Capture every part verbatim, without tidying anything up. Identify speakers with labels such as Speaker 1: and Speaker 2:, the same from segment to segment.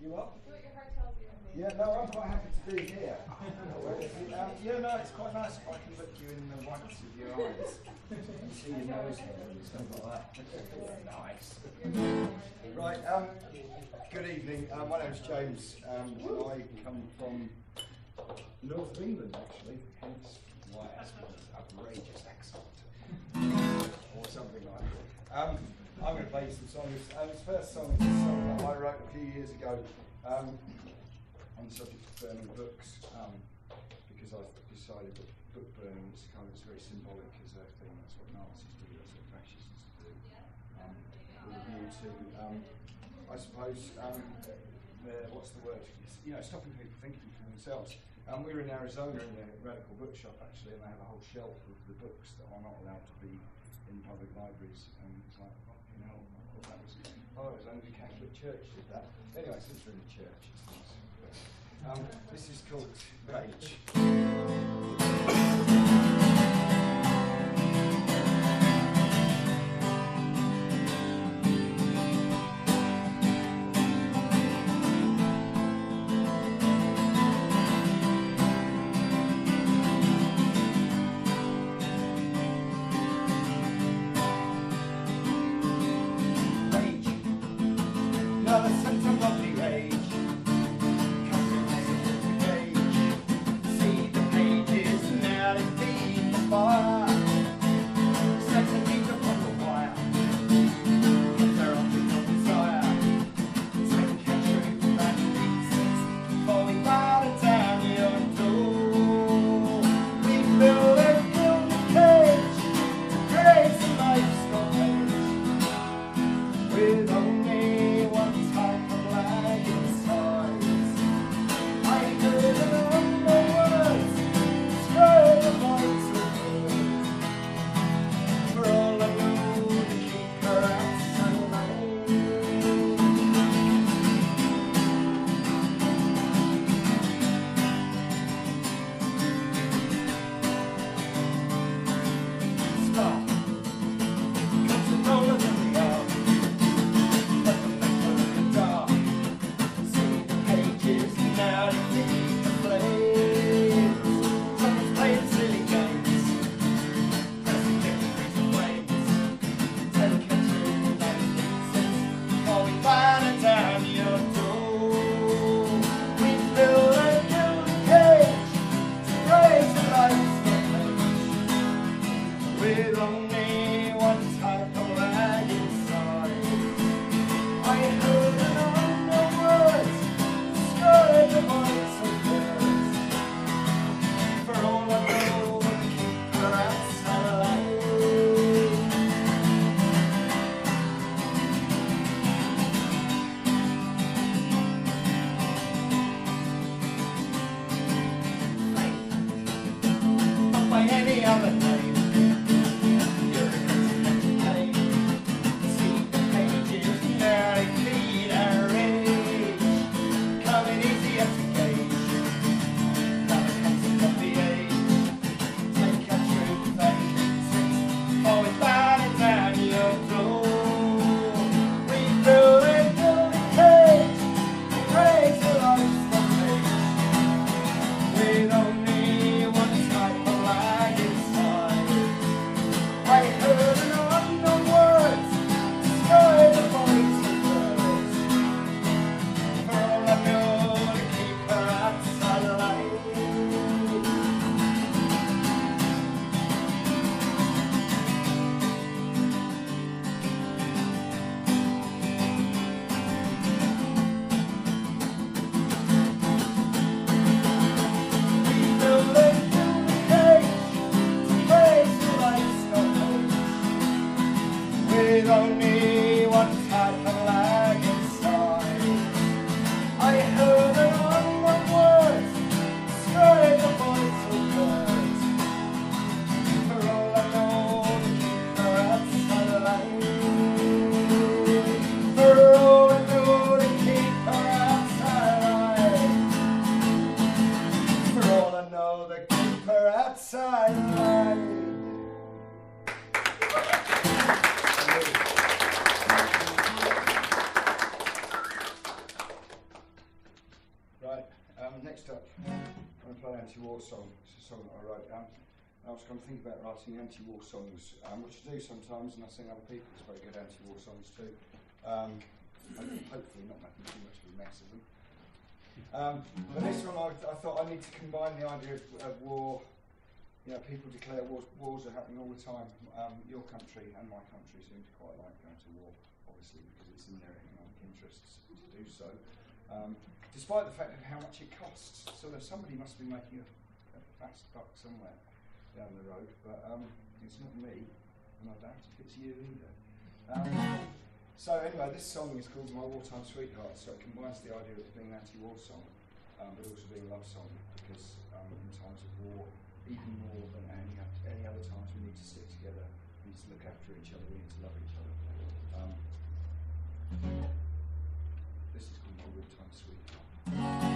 Speaker 1: You what?
Speaker 2: You got your hotel view on me.
Speaker 1: Yeah, no, I'm quite happy to be here. um, yeah, no, it's quite nice if I can look you in the whites of your eyes. You see your nose hair and stuff like that. Nice. Right, um, good evening. Uh, my name's James. Um, I come from North of England, actually, hence why it has an outrageous accent. Or something like that. Um, I'm going to play you some songs. Um, this first song is a song that I wrote a few years ago um, on the subject of burning books, um, because I've decided that book burning is kind of it's very symbolic as a thing. That's what Nazis do, that's what fascists do. Um, with a view to, um, I suppose, um, uh, what's the word? It's, you know, stopping people thinking for themselves. Um, we were in Arizona in the Radical Bookshop actually, and they have a whole shelf of the books that are not allowed to be in public libraries, and it's like, oh, you know, I thought that was, oh, it was only the Catholic Church did that. Anyway, since we're in the church, it's nice. Um, this is called Rage. anti-war song. It's a song that I wrote. Um, I was kind of thinking about writing anti-war songs, um, which I do sometimes, and I sing other people's very good anti-war songs too. Um, hopefully not making too much of a mess of them. Um, but this one, I, I thought I need to combine the idea of, of war. You know, people declare wars, wars are happening all the time. Um, your country and my country seem to quite like going to war, obviously, because it's in their economic interests to do so. Um, despite the fact of how much it costs. So that somebody must be making a, a fast buck somewhere down the road, but um, it's not me, and I doubt if it's you either. Um, so anyway, this song is called My Wartime Sweetheart, so it combines the idea of it being an anti-war song, um, but also being a love song, because um, in times of war, even more than any, any other times, we need to stick together, we need to look after each other, we need to love each other. Um, this is called My Wartime Sweetheart.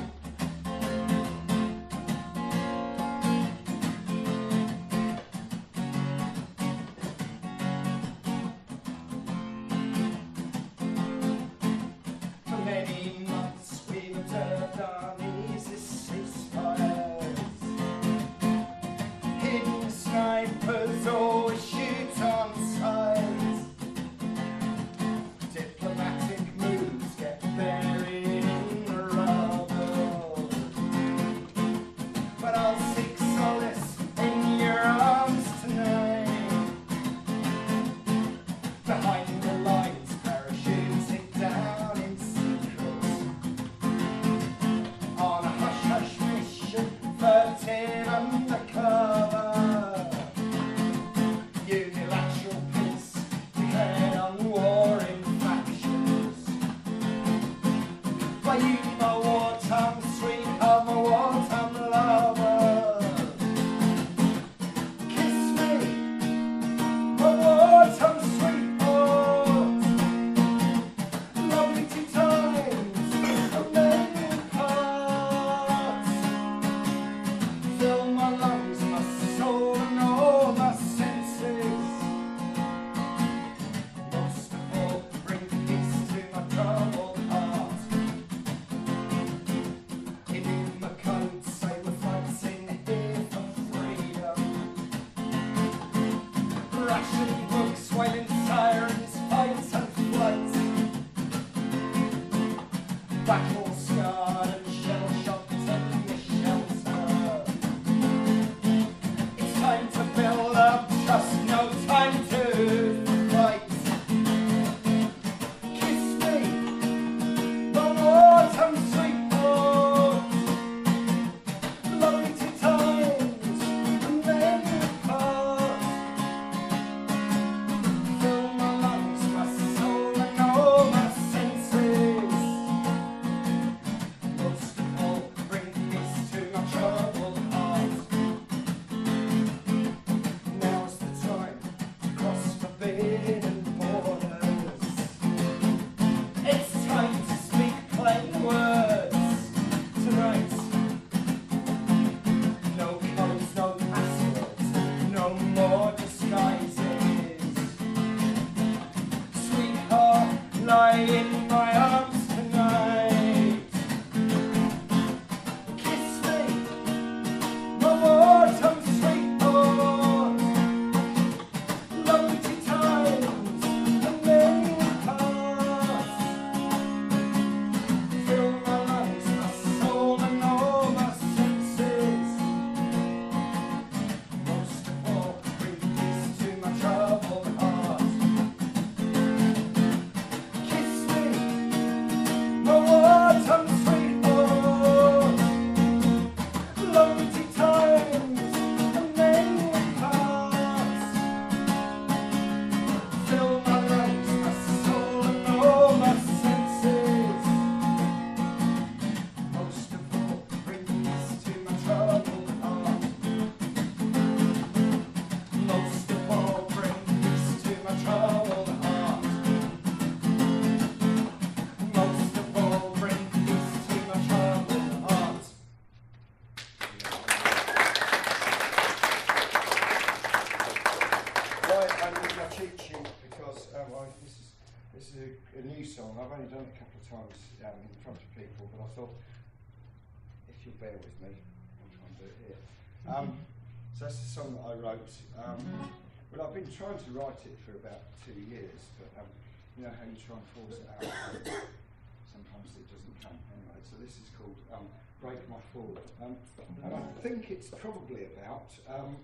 Speaker 1: A new song. I've only done it a couple of times um, in front of people, but I thought if you'll bear with me, I'll try and do it here. Um, so that's the song that I wrote. Um, well, I've been trying to write it for about two years, but um, you know how you try and force it out, sometimes it doesn't come. Anyway, so this is called um, Break My Fall. Um, and I think it's probably about, um,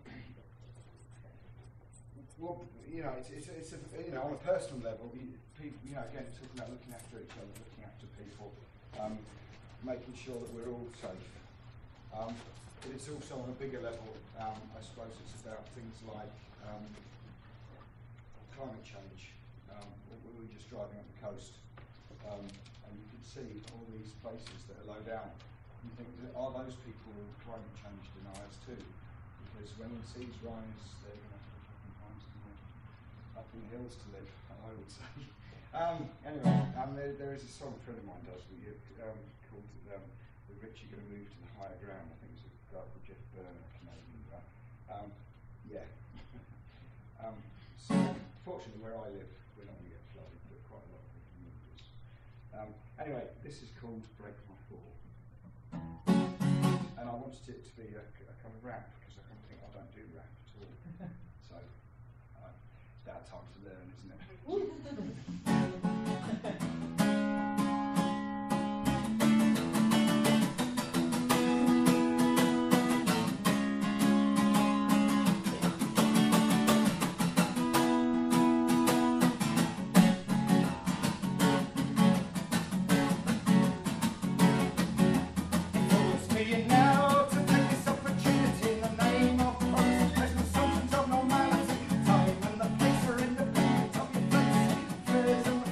Speaker 1: well, you know, it's, it's, it's a, you know, on a personal level, you, people, you know, again, talking about looking after each other, looking after people, um, making sure that we're all safe. Um, but it's also on a bigger level, um, I suppose it's about things like um, climate change. Um, we were just driving up the coast, um, and you could see all these places that are low down. You think, are those people climate change deniers too? Because when the seas rise, they're going to have to fucking find somewhere up in the hills to live, I would say. Um, anyway, um, there, there is a song a friend of mine does with you, um, called um, "The Rich Are Going to Move to the Higher Ground." I think it's a guy called Jeff Byrne, a Canadian guy. Um, yeah. um, so, fortunately, where I live, we're not going to get flooded, but quite a lot of people move us. Um, anyway, this is called "Break My Fall," and I wanted it to be a, a kind of rap because I kind of think I don't do rap at all. So uh, it's about time to learn, isn't it?
Speaker 2: Present assumptions of normality, time and the place are independent of your face, fears and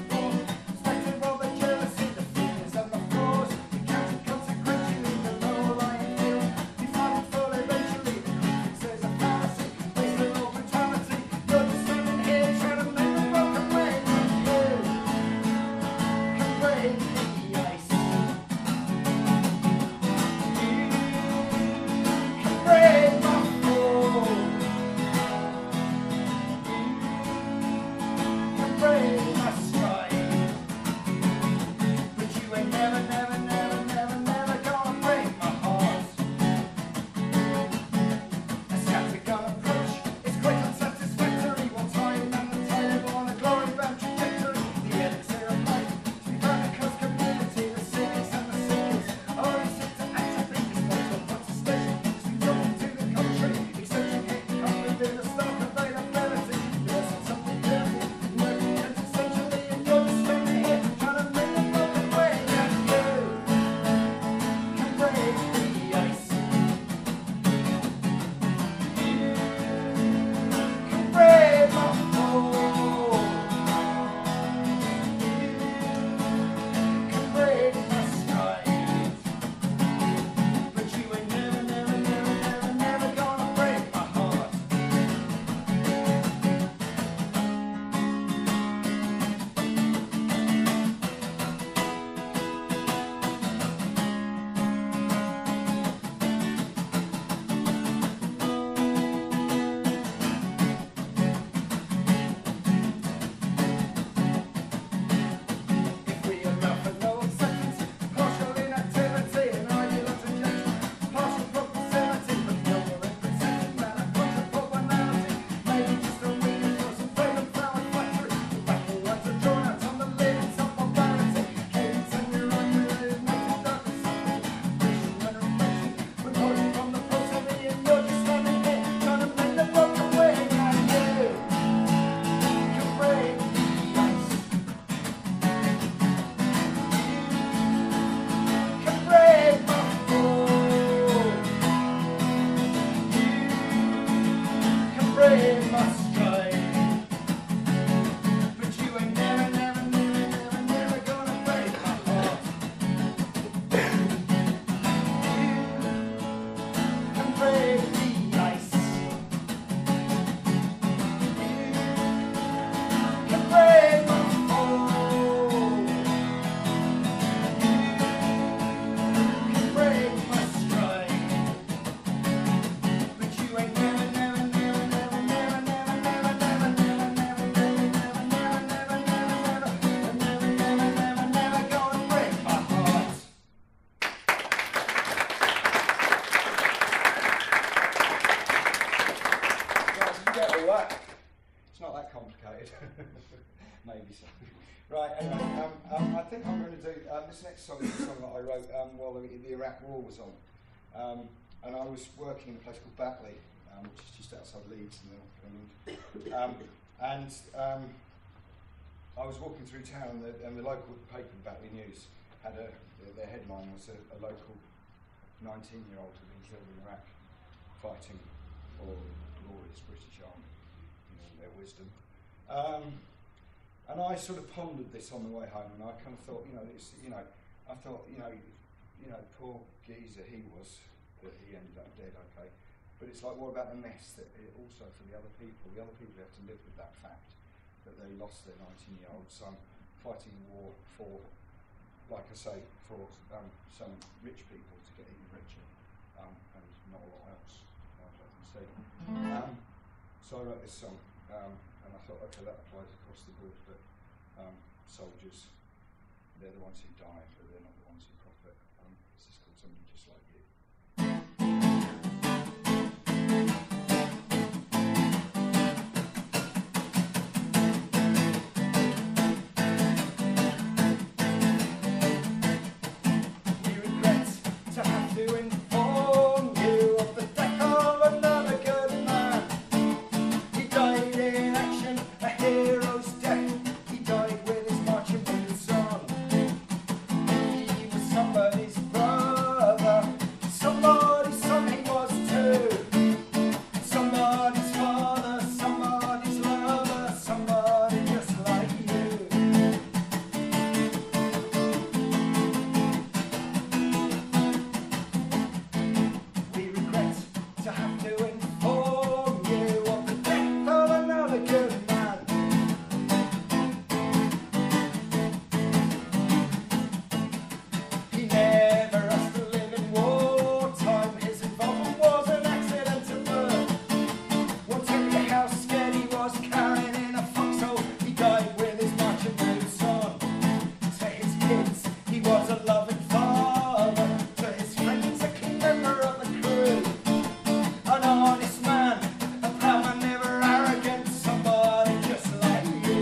Speaker 1: maybe so. Right, anyway, um, um, I think I'm going to do, um, this next song is a song that I wrote um, while the, the Iraq War was on. Um, and I was working in a place called Batley, um, which is just outside Leeds in the north of England. Um, and um, I was walking through town, and the, and the local paper, Batley News, had a, their headline was a, a local nineteen-year-old who had been killed in Iraq, fighting for the glorious British Army, in all their wisdom. Um, And I sort of pondered this on the way home, and I kind of thought, you know, it's, you know, I thought, you know, you know, poor geezer he was, that he ended up dead, okay. But it's like, what about the mess that it also for the other people? The other people have to live with that fact that they lost their nineteen-year-old son fighting a war for, like I say, for um, some rich people to get even richer, um, and not a lot else, as I can see. Um, so I wrote this song. Um, And I thought, okay, that applies across the board, but um, soldiers, they're the ones who die, but they're not the ones who profit. Um, this is called Somebody Just Like You. We regret to have to inform you of the death of another good man. He died in action, a hero's death. He died with his marching boots on. He was somebody's brother, somebody's son he was too. Somebody's father, somebody's lover, somebody just like you. We regret to have to inform you of the death of another good man. He never asked to live in wartime. His involvement was an accidental birth. Won't tell you how scared he was carrying in a foxhole. He died with his marching boots on. To his kids, he was a loving father. To his friends, a key member of the crew. An honest man, a proud man, never arrogant, somebody just like you.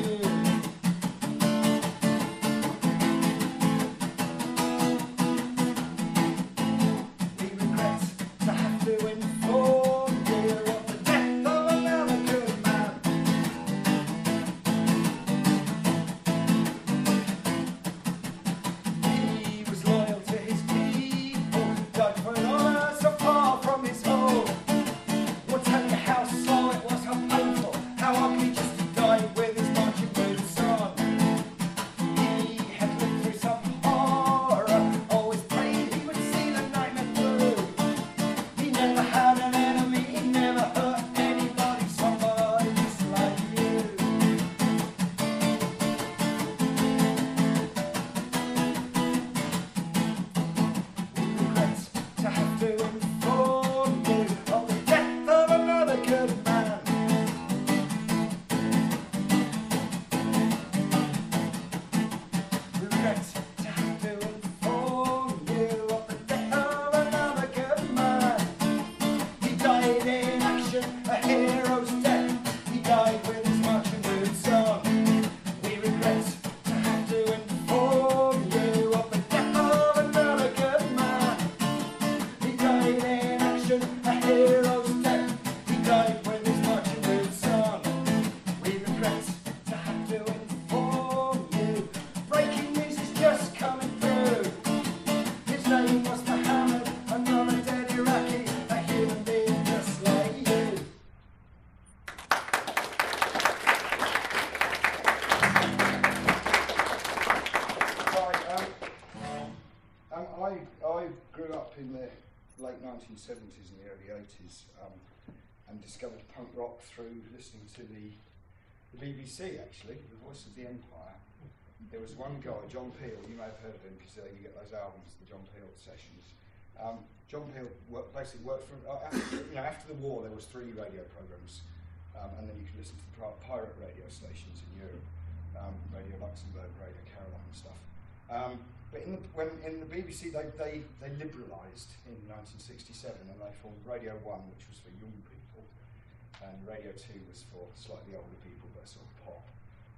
Speaker 1: We regret to have to inform you of the death of another good man. He was loyal to his people, died for an honour so far from his home. We'll tell you how slow it was, how painful, how ugly just to die with his marching boots on. He had lived through some horror, always prayed he would see the nightmare through. He never had an enemy, he never hurt anybody, somebody just like you. We regret to have to inform you of the death of another good man. We regret to have to inform you of the death of another good man. He died in action, a hero's death. He died with his marching boots on. We regret to have to inform you of the death of another good man. He died in action, a hero's death. He died with his marching boots on. We regret to have to inform you. Breaking news is just coming through. His name was Mohammed, another dead Iraqi, a human being just like you. Right, um, um, I, I grew up in the late nineteen seventies and the early eighties, um, and discovered punk rock through listening to the, the B B C, actually, the Voice of the Empire. There was one guy, John Peel, you may have heard of him because uh, you get those albums, the John Peel sessions. Um, John Peel worked, basically worked for, uh, after, you know, after the war there was three radio programs, um, and then you could listen to the pri- pirate radio stations in Europe, um, Radio Luxembourg, Radio Caroline and stuff. Um, but in the, when in the B B C they, they, they liberalised in nineteen sixty-seven, and they formed Radio one, which was for young people, and Radio two was for slightly older people, but sort of pop.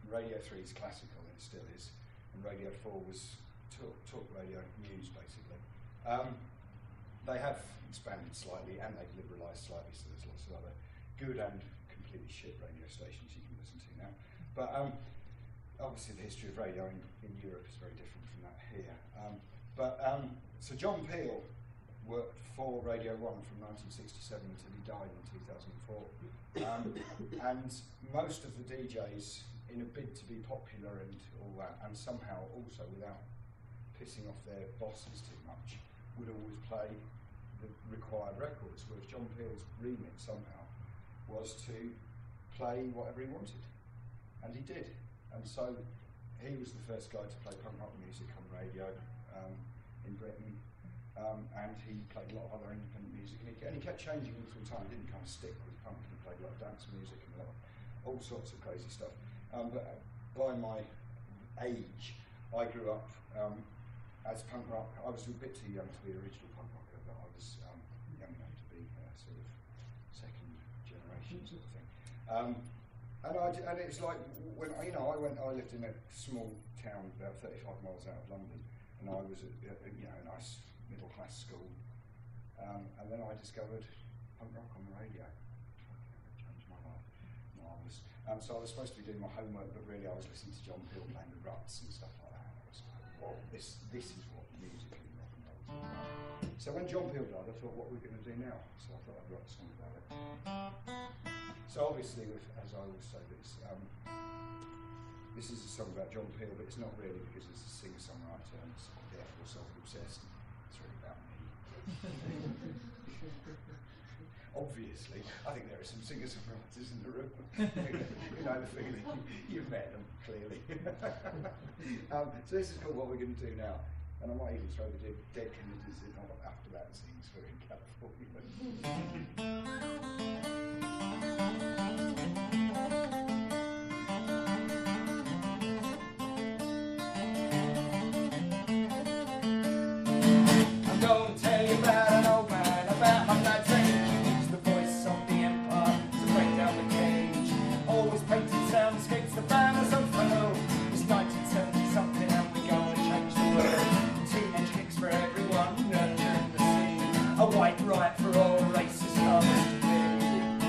Speaker 2: Radio three is classical, and it still is, and Radio four was talk, talk radio news, basically. Um, they have expanded slightly, and they've liberalised slightly, so there's lots of other good and completely shit radio stations you can listen to now. But um, obviously the history of radio in, in Europe is very different from that here. Um, but um, so John Peel worked for Radio one from nineteen sixty-seven until he died in two thousand four. Um, and most of the D Js, in a bid to be popular and all that, and somehow also without pissing off their bosses too much, would always play the required records, whereas John Peel's remit somehow was to play whatever he wanted. And he did. And so he was the first guy to play punk rock music on radio um, in Britain. Um, and he played a lot of other independent music, and he, and he kept changing all the time. He didn't kind of stick with punk. He played a lot of dance music and a lot of all sorts of crazy stuff. Um, but by my age, I grew up um, as punk rock. I was a bit too young to be an original punk rocker, but I was um, young enough to be uh, sort of second generation sort of thing. Um, and I and it's like when you know I went. I lived in a small town about thirty-five miles out of London, and I was at uh, you know a nice middle class school, um, and then I discovered punk rock on the radio. It changed my life. Marvellous. Um, so I was supposed to be doing my homework, but really I was listening to John Peel playing the Ruts and stuff like that. I was like, whoa, this this is what musically rock and roll is all about. So when John Peel died, I thought, what are we going to do now? So I thought I'd write a song about it. So obviously, with, as I always say, this um, this is a song about John Peel, but it's not really, because it's a singer-songwriter and it's therefore self-obsessed. It's really about me. Obviously, I think there are some singer-songwriters in the room. You know the feeling. You've met them, clearly. um, so this is called What We're Going to Do Now. And I might even throw the Dead, dead Kennedys in after that sings for in California. White right for all racist lovers to be.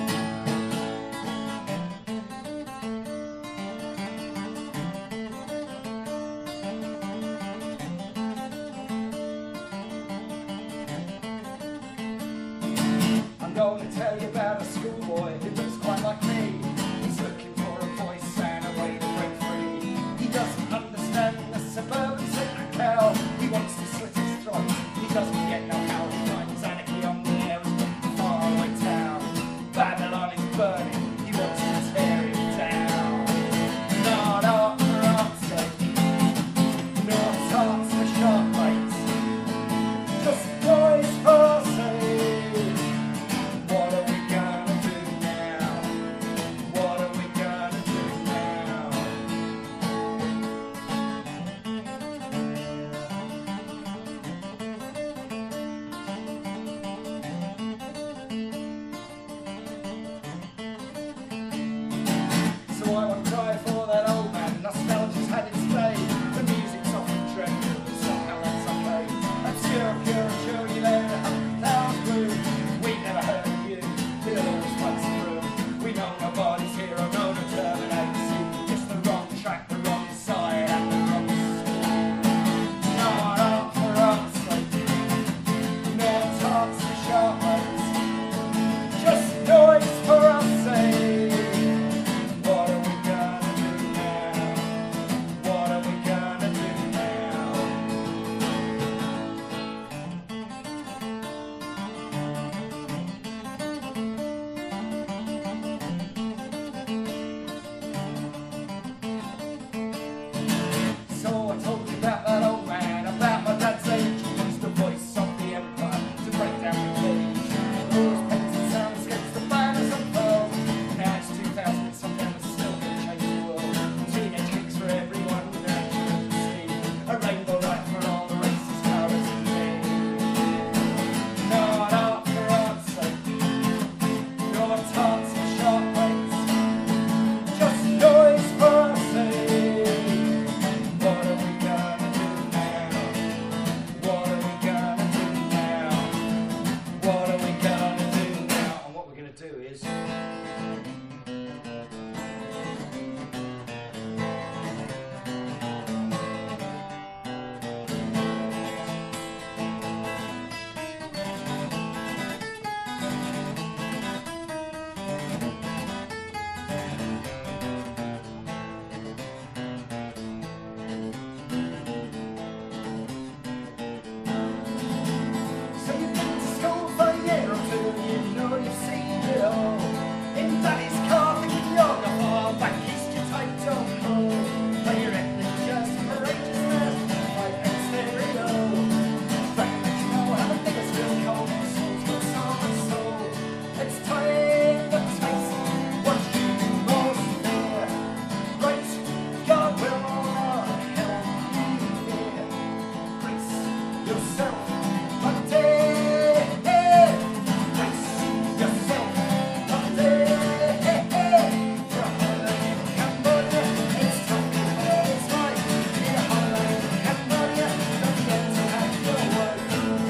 Speaker 1: yourself a day. Brace yourself a day. For a holiday in Cambodia, it's tough, but it's right. Need a holiday in Cambodia, don't forget to have your way.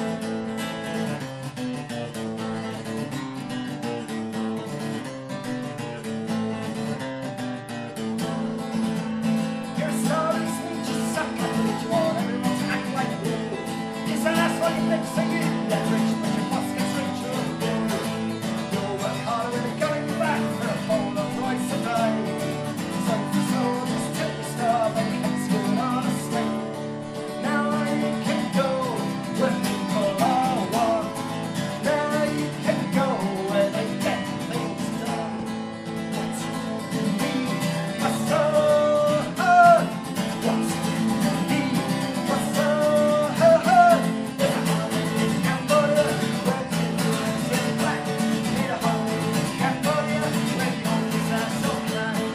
Speaker 1: You're a star in speech, you suck up, but you want everyone to act like you. Yes, and that's what you think, so you get rich, but your boss gets richer. You'll work harder when you're going back for a bowl of rice a day. So for sure, just take your star, but your head's going on a string. Now you can go where people are one. Now you can go where they get things done. What you need a soul. What you need a soul. There's a holiday in Cambodia where you get back. Need a holiday in Cambodia where you always are so blind.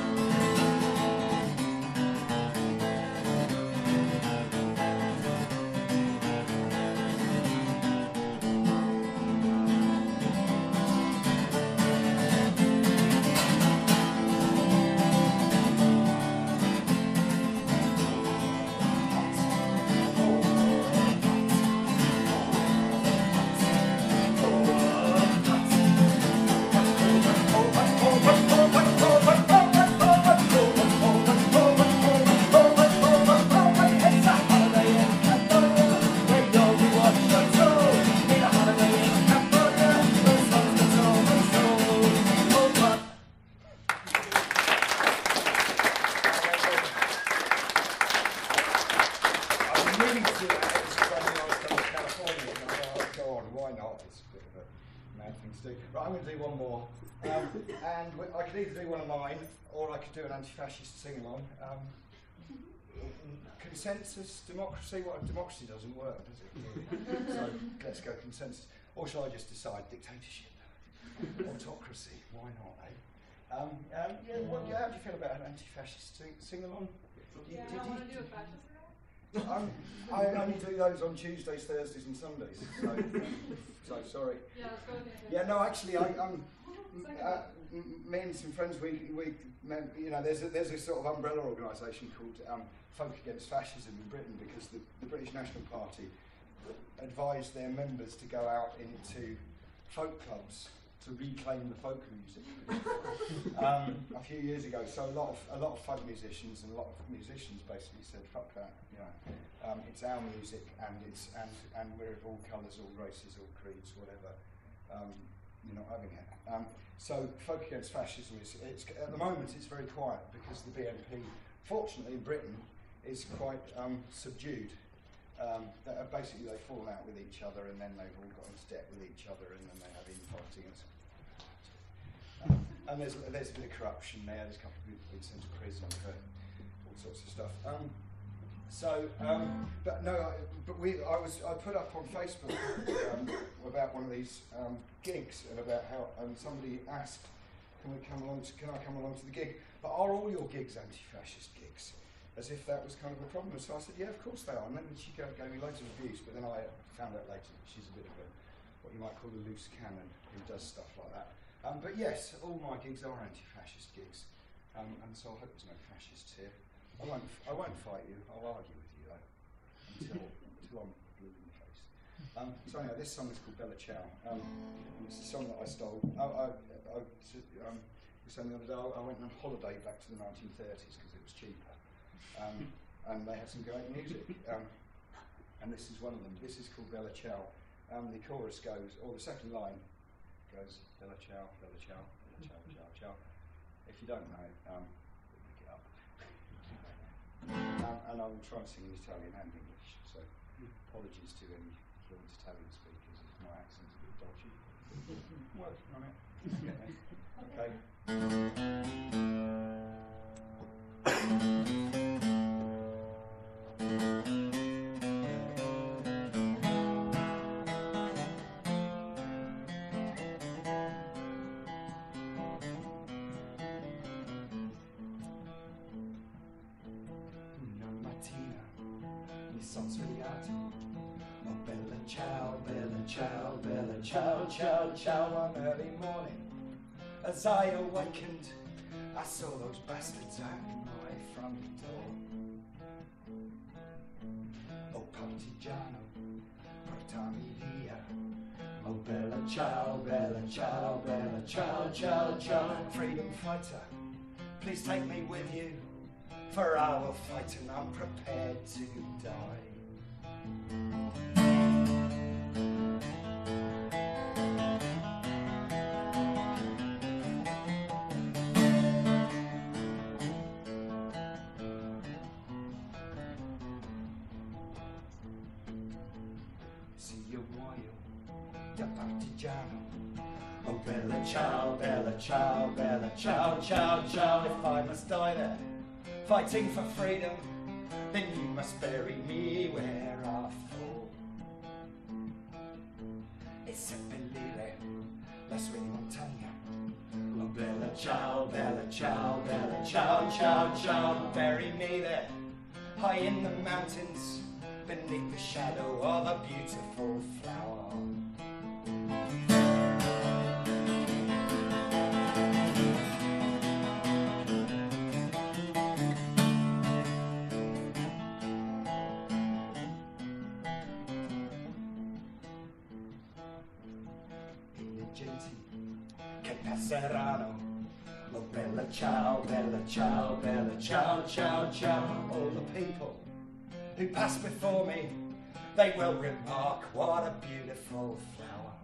Speaker 1: I was meaning to do that because I knew I was going to California, and I thought, oh, go on, why not? It's a bit of a mad thing to do. Right, I'm going to do one more. Um, and we- I could either do one of mine, or I could do an anti-fascist sing-along. Um, consensus, democracy, what democracy doesn't work, does it? Really? So let's go consensus. Or shall I just decide dictatorship? Autocracy, why not, eh? Um, um, yeah, what, how do you feel about an anti-fascist sing- sing-along? Do you-
Speaker 3: Yeah,
Speaker 1: did
Speaker 3: I
Speaker 1: you-
Speaker 3: want to do a fascist
Speaker 1: Um, I only do those on Tuesdays, Thursdays, and Sundays. So, so sorry.
Speaker 3: Yeah, let's go with it.
Speaker 1: Yeah, no, actually, I, um, uh, m- me and some friends, we, we, mem- you know, there's a, there's a sort of umbrella organisation called um, Folk Against Fascism in Britain, because the, the British National Party advised their members to go out into folk clubs to reclaim the folk music um, a few years ago. So a lot of a lot of folk musicians and a lot of musicians basically said, "Fuck that," you know. Um, it's our music, and it's and and we're of all colours, all races, all creeds, whatever. Um, you're not having it. Um, so Folk Against Fascism is it's at the moment it's very quiet because the B N P, fortunately in Britain, is quite um, subdued. Um, that are basically they've fallen out with each other, and then they've all got into debt with each other, and then they have infighting. And, um, and there's there's a bit of corruption there. There's a couple of people being sent to prison for all sorts of stuff. Um, so, um, but no, I, but we I was I put up on Facebook um, about one of these um, gigs, and about how and somebody asked, can we come along? To, can I come along to the gig? But are all your gigs anti-fascist gigs? As if that was kind of a problem. So I said, yeah, of course they are. And then she gave, gave me loads of abuse, but then I found out later that she's a bit of a, what you might call a loose cannon, who does stuff like that. Um, but yes, all my gigs are anti-fascist gigs. Um, and so I hope there's no fascists here. I won't, I won't fight you, I'll argue with you though, until, until I'm blue in the face. Um, so anyway, this song is called Bella Ciao. Um, and it's a song that I stole. I, I, I, um, we sang the other day, I went on holiday back to the nineteen thirties because it was cheaper. Um, and they had some great music, um, and this is one of them. This is called Bella Ciao. Um, the chorus goes, or the second line goes, Bella Ciao, Bella Ciao, Bella Ciao, Ciao, Ciao. If you don't know it, um, pick it up. um, and I will try and sing in Italian and English, so apologies to any fluent Italian speakers if my accent's a bit dodgy. Working on it. Okay. Una mattina mi son svegliato Oh, bella ciao, bella ciao, bella ciao, ciao, ciao. One early morning, as I awakened, I saw those bastards at my front door. Oh, partigiano, portami via. Oh, bella ciao, bella ciao, bella ciao, ciao, ciao. Freedom fighter, please take me with you, for I will fight and I'm prepared to die. See you muoio da partigiano. Oh, bella ciao, bella ciao, bella ciao, ciao, ciao. If I must die there, fighting for freedom, then you must bury me where I fall. E seppellire la sua montagna. Oh, bella ciao, bella ciao, bella ciao, ciao, ciao. Bury me there, high in the mountains, beneath the shadow of a beautiful flower. Che passeranno. Oh, bella ciao, bella ciao, bella ciao, ciao, ciao. All the people who pass before me, they will remark what a beautiful flower.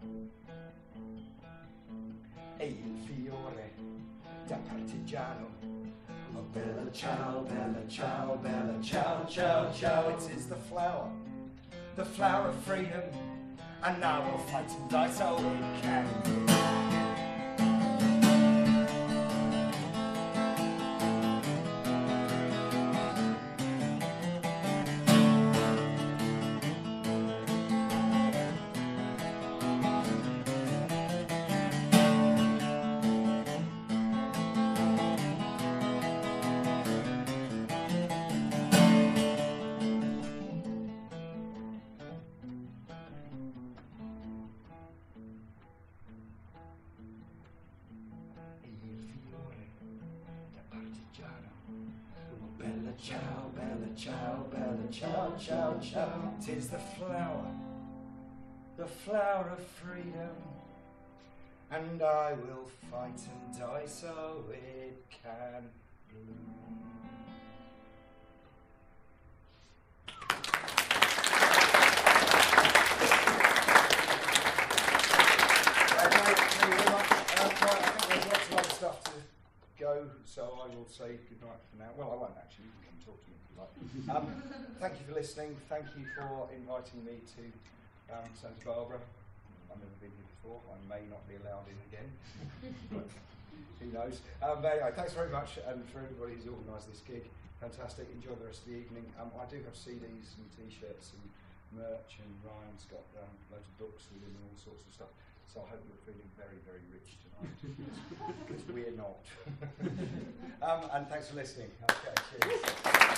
Speaker 1: E il fiore da partigiano. Oh, bella ciao, bella ciao, bella ciao, ciao, ciao. It is the flower, the flower of freedom, and now we'll fight and die so we can live. Bella ciao, bella ciao, bella ciao, ciao, ciao. 'Tis the flower, the flower of freedom, and I will fight and die so it can bloom. Go, so I will say good night for now. Well, I won't actually, you can come talk to me if you like. Um, thank you for listening, thank you for inviting me to um, Santa Barbara. I've never been here before, I may not be allowed in again, but who knows. Um, but anyway, thanks very much, and for everybody who's organised this gig, fantastic, enjoy the rest of the evening. Um, I do have C Ds and T-shirts and merch, and Ryan's got um, loads of books with him and all sorts of stuff. So I hope you're feeling very, very rich tonight, because we're not. um, and thanks for listening. Okay, cheers.